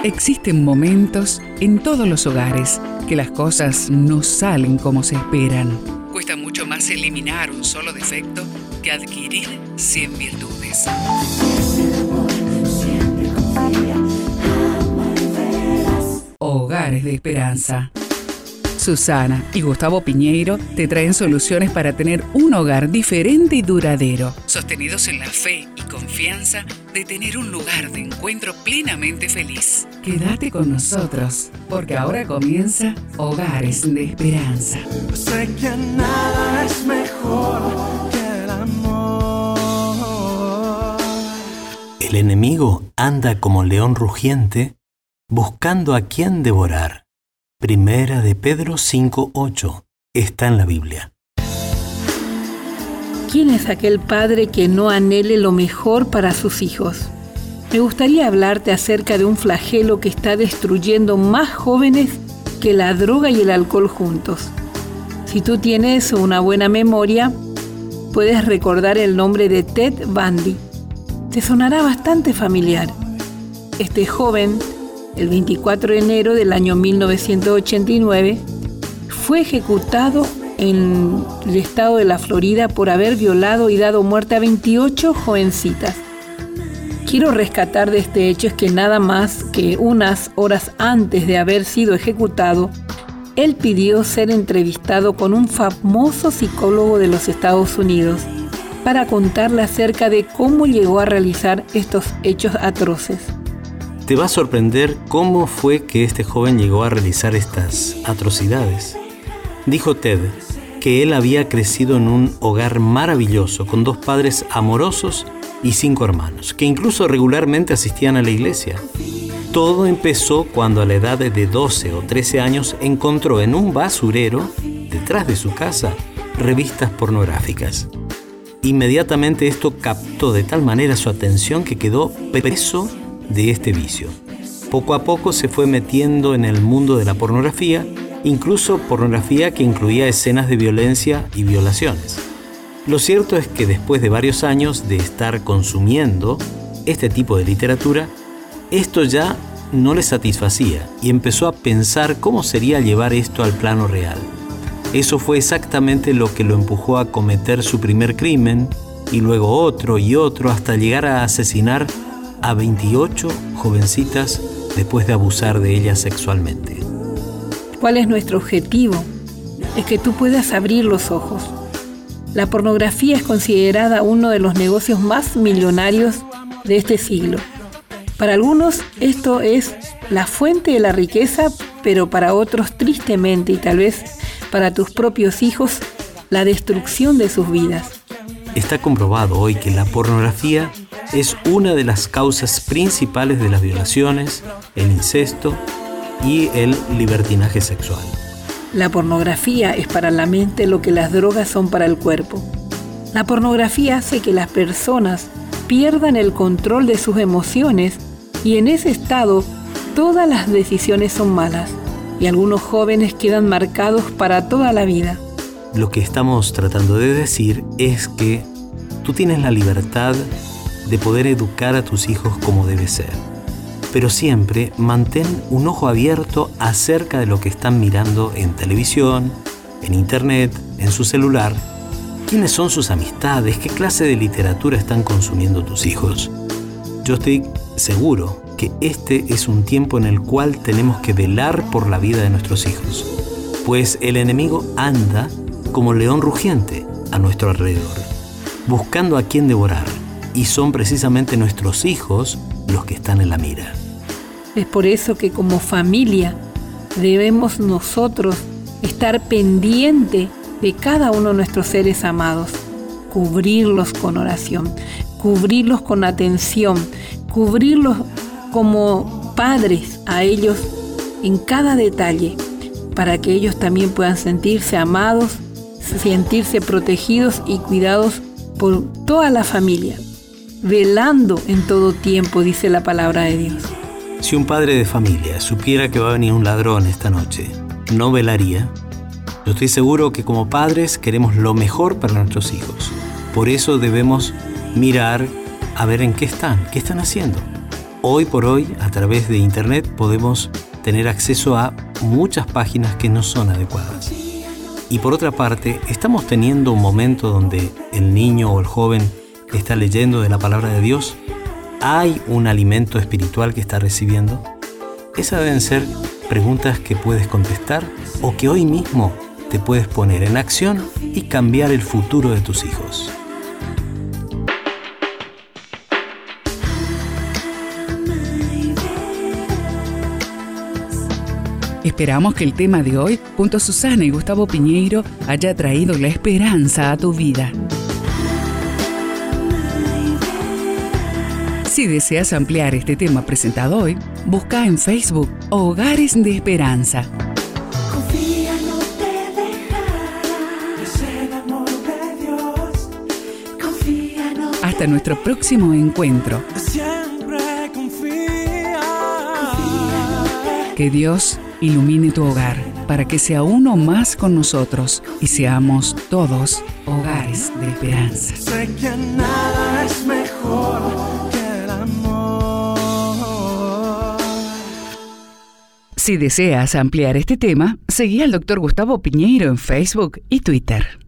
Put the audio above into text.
Existen momentos en todos los hogares que las cosas no salen como se esperan. Cuesta mucho más eliminar un solo defecto que adquirir 100 virtudes. Hogares de Esperanza. Susana y Gustavo Piñeiro te traen soluciones para tener un hogar diferente y duradero, sostenidos en la fe y confianza de tener un lugar de encuentro plenamente feliz. Quédate con nosotros, porque ahora comienza Hogares de Esperanza. Sé que nada es mejor que el amor. El enemigo anda como león rugiente, buscando a quien devorar. Primera de Pedro 5:8 está en la Biblia. ¿Quién es aquel padre que no anhele lo mejor para sus hijos? Me gustaría hablarte acerca de un flagelo que está destruyendo más jóvenes que la droga y el alcohol juntos. Si tú tienes una buena memoria, puedes recordar el nombre de Ted Bundy. Te sonará bastante familiar. Este joven, el 24 de enero del año 1989, fue ejecutado en el estado de la Florida por haber violado y dado muerte a 28 jovencitas. Quiero rescatar de este hecho es que nada más que unas horas antes de haber sido ejecutado, él pidió ser entrevistado con un famoso psicólogo de los Estados Unidos para contarle acerca de cómo llegó a realizar estos hechos atroces. Te va a sorprender cómo fue que este joven llegó a realizar estas atrocidades. Dijo Ted que él había crecido en un hogar maravilloso, con 2 padres amorosos y 5 hermanos, que incluso regularmente asistían a la iglesia. Todo empezó cuando a la edad de 12 o 13 años encontró en un basurero, detrás de su casa, revistas pornográficas. Inmediatamente esto captó de tal manera su atención que quedó preso de este vicio. Poco a poco se fue metiendo en el mundo de la pornografía, incluso pornografía que incluía escenas de violencia y violaciones. Lo cierto es que después de varios años de estar consumiendo este tipo de literatura, esto ya no le satisfacía y empezó a pensar cómo sería llevar esto al plano real. Eso fue exactamente lo que lo empujó a cometer su primer crimen, y luego otro y otro, hasta llegar a asesinar a 28 jovencitas después de abusar de ellas sexualmente. ¿Cuál es nuestro objetivo? Es que tú puedas abrir los ojos. La pornografía es considerada uno de los negocios más millonarios de este siglo. Para algunos esto es la fuente de la riqueza, pero para otros tristemente, y tal vez para tus propios hijos, la destrucción de sus vidas. Está comprobado hoy que la pornografía es una de las causas principales de las violaciones, el incesto y el libertinaje sexual. La pornografía es para la mente lo que las drogas son para el cuerpo. La pornografía hace que las personas pierdan el control de sus emociones y en ese estado todas las decisiones son malas y algunos jóvenes quedan marcados para toda la vida. Lo que estamos tratando de decir es que tú tienes la libertad de poder educar a tus hijos como debe ser. Pero siempre mantén un ojo abierto acerca de lo que están mirando en televisión, en internet, en su celular. ¿Quiénes son sus amistades? ¿Qué clase de literatura están consumiendo tus hijos? Yo estoy seguro que este es un tiempo en el cual tenemos que velar por la vida de nuestros hijos, pues el enemigo anda como león rugiente a nuestro alrededor, buscando a quien devorar, y son precisamente nuestros hijos los que están en la mira. Es por eso que como familia debemos nosotros estar pendiente de cada uno de nuestros seres amados, cubrirlos con oración, cubrirlos con atención, cubrirlos como padres a ellos en cada detalle, para que ellos también puedan sentirse amados, sentirse protegidos y cuidados por toda la familia, velando en todo tiempo, dice la palabra de Dios. Si un padre de familia supiera que va a venir un ladrón esta noche, ¿no velaría? Yo estoy seguro que como padres queremos lo mejor para nuestros hijos. Por eso debemos mirar a ver en qué están haciendo. Hoy por hoy, a través de Internet, podemos tener acceso a muchas páginas que no son adecuadas. Y por otra parte, estamos teniendo un momento donde el niño o el joven está leyendo de la palabra de Dios. ¿Hay un alimento espiritual que está recibiendo? Esas deben ser preguntas que puedes contestar o que hoy mismo te puedes poner en acción y cambiar el futuro de tus hijos. Esperamos que el tema de hoy, junto a Susana y Gustavo Piñeiro, haya traído la esperanza a tu vida. Si deseas ampliar este tema presentado hoy, busca en Facebook Hogares de Esperanza. Confía, no te dejará, es el amor de Dios. Confía, no te Hasta nuestro próximo encuentro. siempre confía. Que Dios ilumine tu hogar para que sea uno más con nosotros y seamos todos hogares de esperanza. Sé que nada es mejor que el amor. Si deseas ampliar este tema, seguí al Dr. Gustavo Piñeiro en Facebook y Twitter.